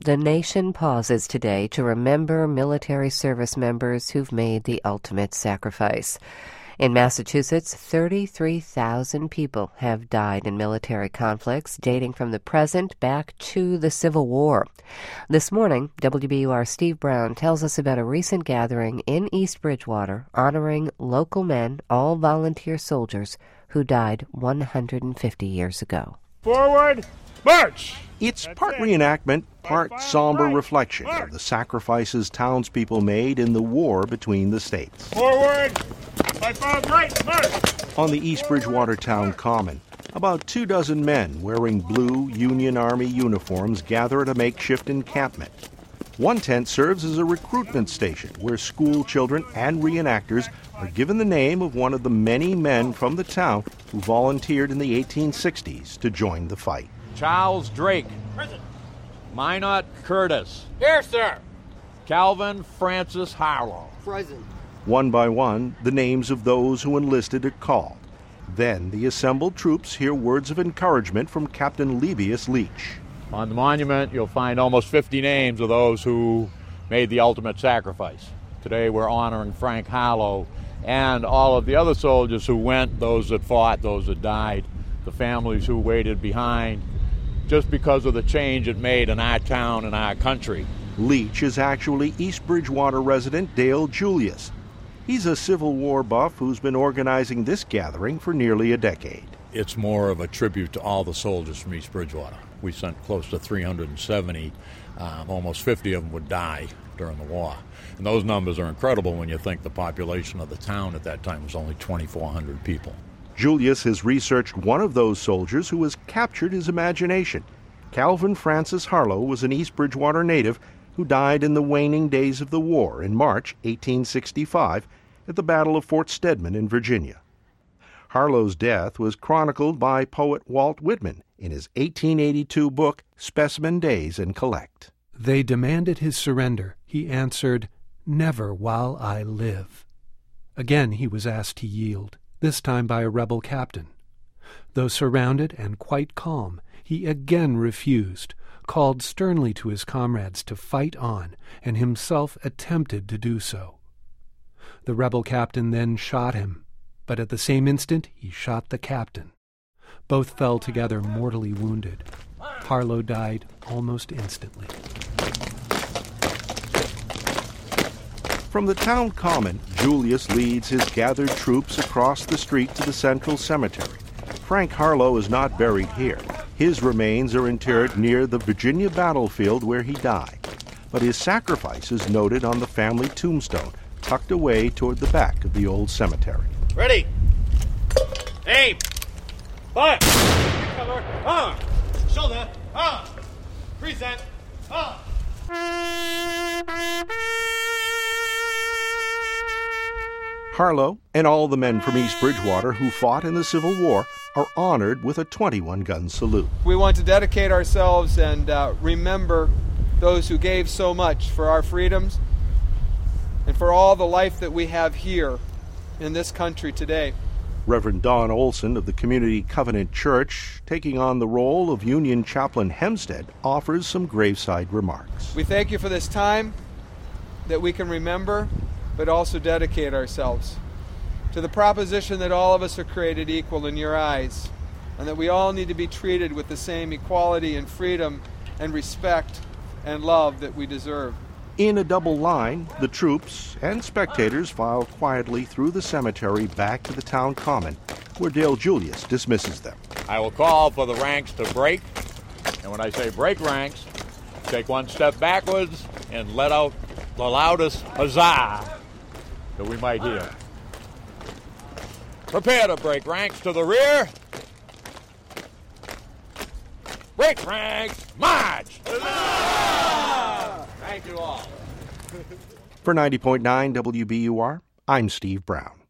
The nation pauses today to remember military service members who've made the ultimate sacrifice. In Massachusetts, 33,000 people have died in military conflicts dating from the present back to the Civil War. This morning, WBUR Steve Brown tells us about a recent gathering in East Bridgewater honoring local men, all volunteer soldiers, who died 150 years ago. Forward, march! It's part reenactment, part somber reflection of the sacrifices townspeople made in the war between the states. Forward, right, march! On the East Bridgewater Town Common, about 24 men wearing blue Union Army uniforms gather at a makeshift encampment. One tent serves as a recruitment station where school children and reenactors are given the name of one of the many men from the town who volunteered in the 1860s to join the fight. Charles Drake. Present. Minot Curtis. Here, sir. Calvin Francis Harlow. Present. One by one, the names of those who enlisted are called. Then the assembled troops hear words of encouragement from Captain Levius Leach. On the monument, you'll find almost 50 names of those who made the ultimate sacrifice. Today we're honoring Frank Harlow and all of the other soldiers who went, those that fought, those that died, the families who waited behind, just because of the change it made in our town and our country. Leach is actually East Bridgewater resident Dale Julius. He's a Civil War buff who's been organizing this gathering for nearly a decade. It's more of a tribute to all the soldiers from East Bridgewater. We sent close to 370. Almost 50 of them would die during the war. And those numbers are incredible when you think the population of the town at that time was only 2,400 people. Julius has researched one of those soldiers who has captured his imagination. Calvin Francis Harlow was an East Bridgewater native who died in the waning days of the war in March 1865 at the Battle of Fort Stedman in Virginia. Harlow's death was chronicled by poet Walt Whitman in his 1882 book, Specimen Days and Collect. They demanded his surrender. He answered, "Never while I live." Again he was asked to yield, this time by a rebel captain. Though surrounded and quite calm, he again refused, called sternly to his comrades to fight on, and himself attempted to do so. The rebel captain then shot him, but at the same instant he shot the captain. Both fell together mortally wounded. Harlow died almost instantly. From the town common, Julius leads his gathered troops across the street to the central cemetery. Frank Harlow is not buried here. His remains are interred near the Virginia battlefield where he died. But his sacrifice is noted on the family tombstone, tucked away toward the back of the old cemetery. Ready. Aim. Fire. Cover. Arm. Shoulder. Arm. Present. Arm. Harlow and all the men from East Bridgewater who fought in the Civil War are honored with a 21-gun salute. We want to dedicate ourselves and remember those who gave so much for our freedoms and for all the life that we have here in this country today. Reverend Don Olson of the Community Covenant Church, taking on the role of Union Chaplain Hempstead, offers some graveside remarks. We thank you for this time that we can remember, but also dedicate ourselves to the proposition that all of us are created equal in your eyes, and that we all need to be treated with the same equality and freedom and respect and love that we deserve. In a double line, the troops and spectators file quietly through the cemetery back to the town common, where Dale Julius dismisses them. I will call for the ranks to break, and when I say break ranks, take one step backwards and let out the loudest huzzah that we might hear. Prepare to break ranks to the rear. Break ranks, march! Thank you all. For 90.9 WBUR, I'm Steve Brown.